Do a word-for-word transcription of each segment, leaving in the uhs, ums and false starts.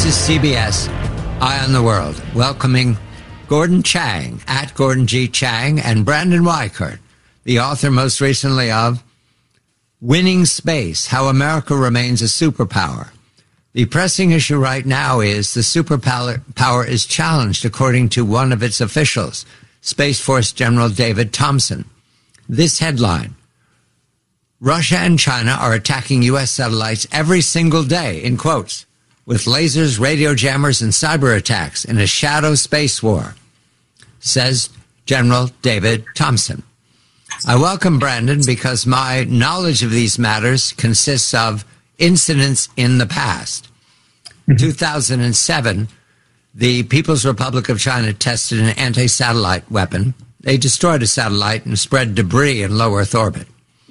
This is C B S Eye on the World, welcoming Gordon Chang, at Gordon G. Chang, and Brandon Weichert, the author most recently of Winning Space, How America Remains a Superpower. The pressing issue right now is the superpower power is challenged, according to one of its officials, Space Force General David Thompson. This headline: Russia and China are attacking U S satellites every single day, in quotes, with lasers, radio jammers, and cyber attacks in a shadow space war, says General David Thompson. I welcome Brandon because my knowledge of these matters consists of incidents in the past. In two thousand seven, the People's Republic of China tested an anti-satellite weapon. They destroyed a satellite and spread debris in low Earth orbit.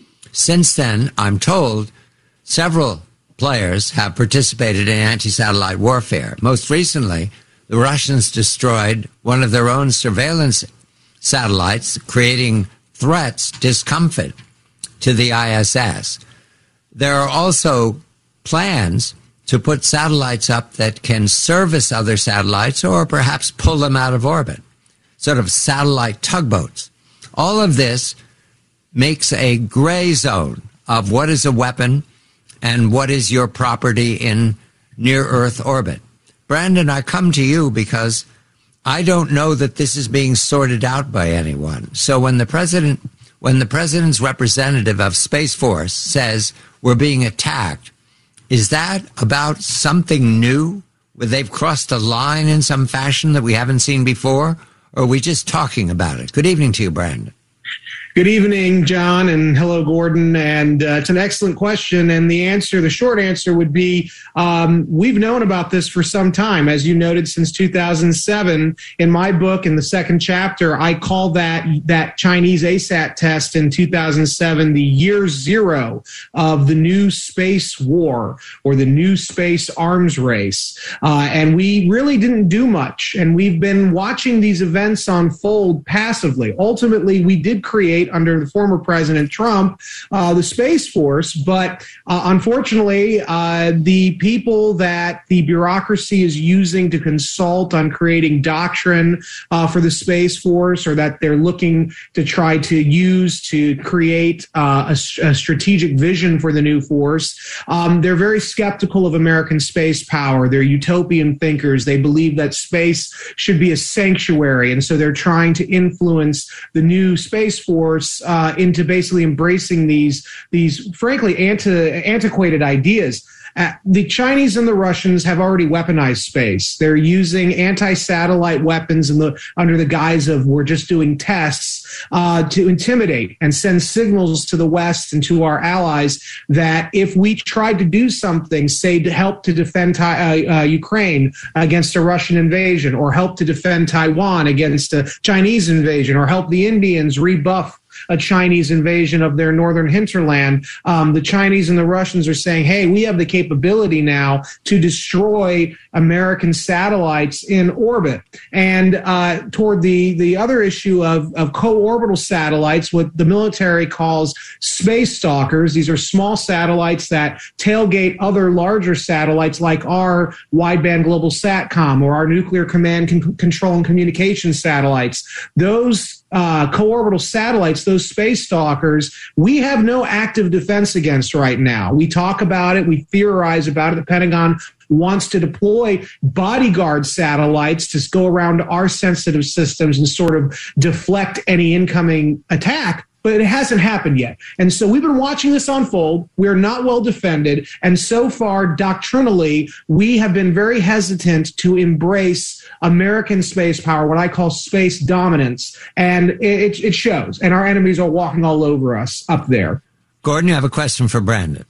Since then, I'm told, several players have participated in anti-satellite warfare. Most recently, the Russians destroyed one of their own surveillance satellites, creating threats, discomfort to the I S S. There are also plans to put satellites up that can service other satellites or perhaps pull them out of orbit, sort of satellite tugboats. All of this makes a gray zone of what is a weapon and what is your property in near-Earth orbit. Brandon, I come to you because I don't know that this is being sorted out by anyone. So when the president, when the president's representative of Space Force says we're being attacked, is that about something new, where they've crossed a line in some fashion that we haven't seen before, or are we just talking about it? Good evening to you, Brandon. Good evening, John, and hello, Gordon. And uh, it's an excellent question. And the answer, the short answer would be, um, we've known about this for some time. As you noted, since two thousand seven, in my book, in the second chapter, I call that that Chinese A SAT test in two thousand seven the year zero of the new space war, or the new space arms race. Uh, and we really didn't do much. And we've been watching these events unfold passively. Ultimately, we did create, under the former President Trump, uh, the Space Force. But uh, unfortunately, uh, the people that the bureaucracy is using to consult on creating doctrine uh, for the Space Force, or that they're looking to try to use to create uh, a, a strategic vision for the new force, um, they're very skeptical of American space power. They're utopian thinkers. They believe that space should be a sanctuary. And so they're trying to influence the new Space Force Uh, into basically embracing these, these frankly, anti, antiquated ideas. Uh, the Chinese and the Russians have already weaponized space. They're using anti-satellite weapons in the, under the guise of we're just doing tests uh, to intimidate and send signals to the West and to our allies that if we tried to do something, say to help to defend uh, uh, Ukraine against a Russian invasion, or help to defend Taiwan against a Chinese invasion, or help the Indians rebuff a Chinese invasion of their northern hinterland, um, the Chinese and the Russians are saying, hey, we have the capability now to destroy American satellites in orbit. And uh, toward the, the other issue of, of co-orbital satellites, what the military calls space stalkers, these are small satellites that tailgate other larger satellites like our wideband global SATCOM or our nuclear command, con- control, and communication satellites. Those Uh, co-orbital satellites, those space stalkers, we have no active defense against right now. We talk about it. We theorize about it. The Pentagon wants to deploy bodyguard satellites to go around our sensitive systems and sort of deflect any incoming attack. But it hasn't happened yet. And so we've been watching this unfold. We're not well defended. And so far, doctrinally, we have been very hesitant to embrace American space power, what I call space dominance. And it, it shows. And our enemies are walking all over us up there. Gordon, you have a question for Brandon.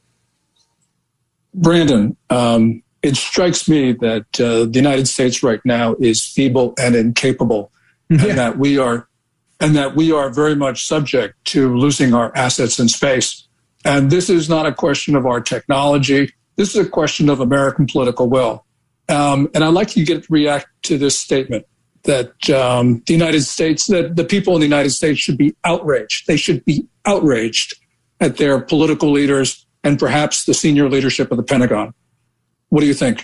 Brandon, um, it strikes me that uh, the United States right now is feeble and incapable, and yeah. that we are and that we are very much subject to losing our assets in space. And this is not a question of our technology. This is a question of American political will. Um, and I'd like you to get react to this statement that um, the United States, that the people in the United States should be outraged. They should be outraged at their political leaders and perhaps the senior leadership of the Pentagon. What do you think?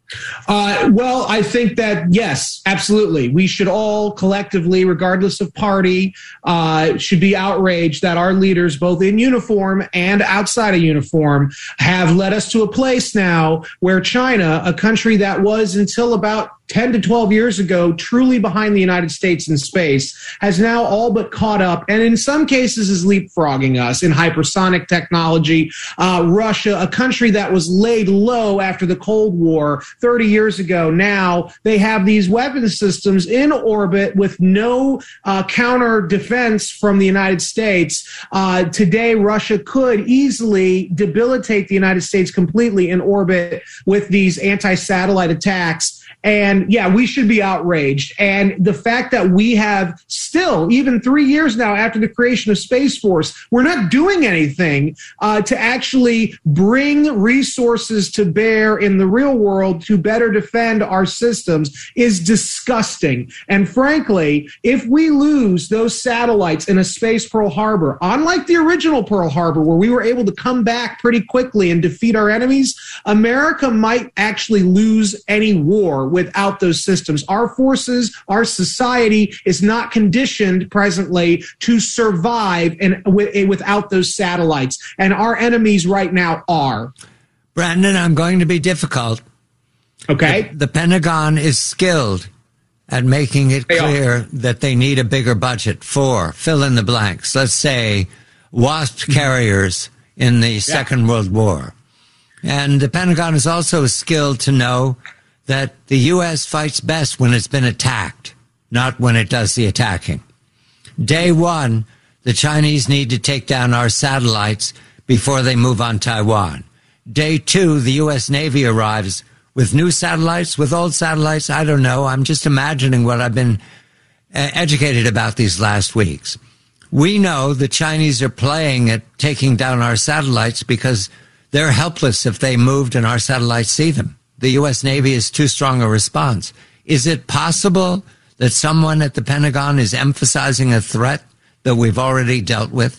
Uh, well, I think that, yes, absolutely. We should all collectively, regardless of party, uh, should be outraged that our leaders, both in uniform and outside of uniform, have led us to a place now where China, a country that was until about ten to twelve years ago, truly behind the United States in space, has now all but caught up, and in some cases is leapfrogging us in hypersonic technology. Uh, Russia, a country that was laid low after the Cold War thirty years ago, now they have these weapon systems in orbit with no uh, counter defense from the United States. Uh, today, Russia could easily debilitate the United States completely in orbit with these anti-satellite attacks. And yeah, we should be outraged. And the fact that we have still, even three years now after the creation of Space Force, we're not doing anything uh, to actually bring resources to bear in the real world to better defend our systems is disgusting. And frankly, if we lose those satellites in a space Pearl Harbor, unlike the original Pearl Harbor, where we were able to come back pretty quickly and defeat our enemies, America might actually lose any war without those systems. Our forces, our society is not conditioned presently to survive and w- without those satellites. And our enemies right now are. Brandon, I'm going to be difficult. Okay. The, the Pentagon is skilled at making it They clear are. that they need a bigger budget for, fill in the blanks, let's say WASP carriers in the yeah. Second World War. And the Pentagon is also skilled to know that the U S fights best when it's been attacked, not when it does the attacking. Day one, the Chinese need to take down our satellites before they move on Taiwan. Day two, the U S Navy arrives with new satellites, with old satellites, I don't know. I'm just imagining what I've been uh, educated about these last weeks. We know the Chinese are playing at taking down our satellites because they're helpless if they moved and our satellites see them. The U S Navy is too strong a response. Is it possible that someone at the Pentagon is emphasizing a threat that we've already dealt with?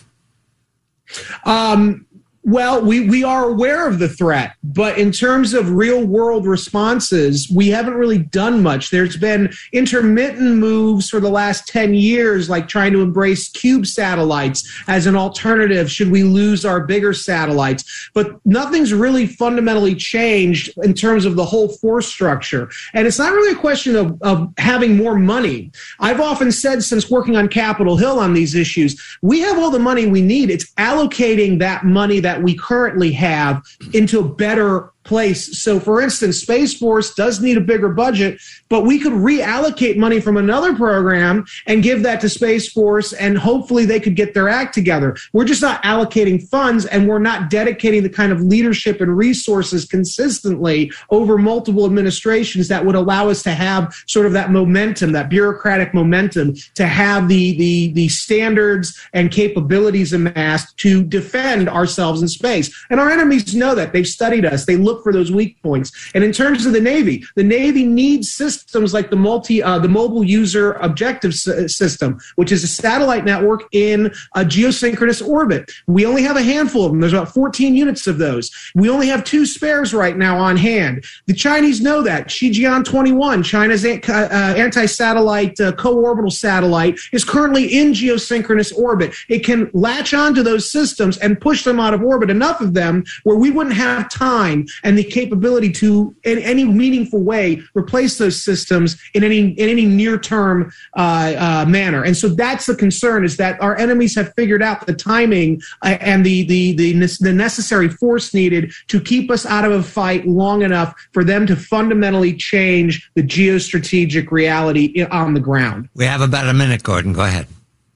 Um, well, we, we are aware of the threat, but in terms of real world responses, we haven't really done much. There's been intermittent moves for the last ten years, like trying to embrace cube satellites as an alternative should we lose our bigger satellites. But nothing's really fundamentally changed in terms of the whole force structure. And it's not really a question of, of having more money. I've often said since working on Capitol Hill on these issues, we have all the money we need. It's allocating that money that we currently have into a better place. So, for instance, Space Force does need a bigger budget, but we could reallocate money from another program and give that to Space Force, and hopefully they could get their act together. We're just not allocating funds, and we're not dedicating the kind of leadership and resources consistently over multiple administrations that would allow us to have sort of that momentum, that bureaucratic momentum, to have the the the standards and capabilities amassed to defend ourselves in space. And our enemies know that. They've studied us. They look for those weak points. And in terms of the Navy, the Navy needs systems like the multi, uh, the mobile user objective s- system, which is a satellite network in a geosynchronous orbit. We only have a handful of them. There's about fourteen units of those. We only have two spares right now on hand. The Chinese know that. Shijian twenty-one, China's uh, anti-satellite uh, co-orbital satellite, is currently in geosynchronous orbit. It can latch onto those systems and push them out of orbit, enough of them where we wouldn't have time and the capability to, in any meaningful way, replace those systems in any in any near-term uh, uh, manner. And so that's the concern: is that our enemies have figured out the timing uh, and the, the the the necessary force needed to keep us out of a fight long enough for them to fundamentally change the geostrategic reality on the ground. We have about a minute, Gordon. Go ahead.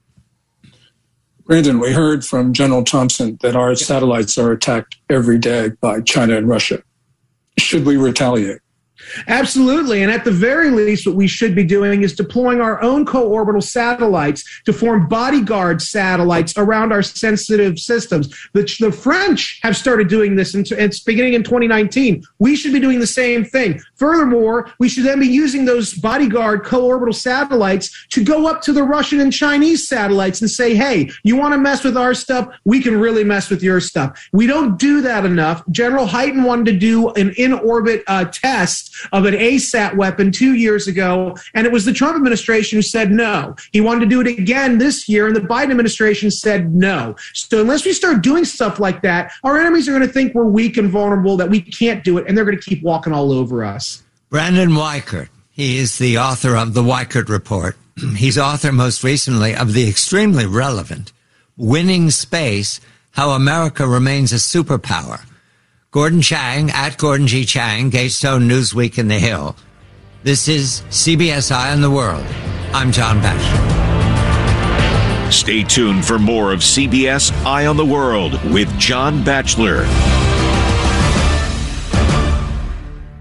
Brandon, we heard from General Thompson that our satellites are attacked every day by China and Russia. Should we retaliate? Absolutely. And at the very least, what we should be doing is deploying our own co-orbital satellites to form bodyguard satellites around our sensitive systems. The, the French have started doing this. In, it's beginning in twenty nineteen. We should be doing the same thing. Furthermore, we should then be using those bodyguard co-orbital satellites to go up to the Russian and Chinese satellites and say, hey, you want to mess with our stuff? We can really mess with your stuff. We don't do that enough. General Hyten wanted to do an in-orbit uh, test of an A SAT weapon two years ago, and it was the Trump administration who said no. He wanted to do it again this year, and the Biden administration said no. So unless we start doing stuff like that, our enemies are going to think we're weak and vulnerable, that we can't do it, and they're going to keep walking all over us. Brandon Weichert, he is the author of the Weichert Report. He's author most recently of the extremely relevant Winning Space, How America Remains a Superpower. Gordon Chang, at Gordon G. Chang, Gatestone, Newsweek, and The Hill. This is C B S Eye on the World. I'm John Batchelor. Stay tuned for more of C B S Eye on the World with John Batchelor.